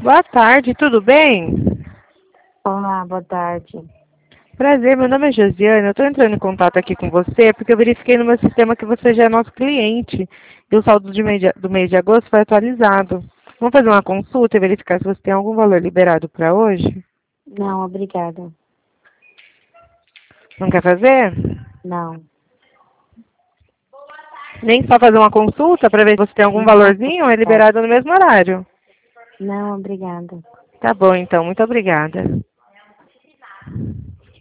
Boa tarde, tudo bem? Olá, boa tarde. Prazer, meu nome é Josiane. Eu estou entrando em contato aqui com você porque eu verifiquei no meu sistema que você já é nosso cliente e o saldo do mês de agosto foi atualizado. Vamos fazer uma consulta e verificar se você tem algum valor liberado para hoje? Não, obrigada. Não quer fazer? Não. Nem só fazer uma consulta para ver se você tem algum Não, valorzinho? É obrigada. liberado no mesmo horário. Não, obrigada. Tá bom, então. Muito obrigada.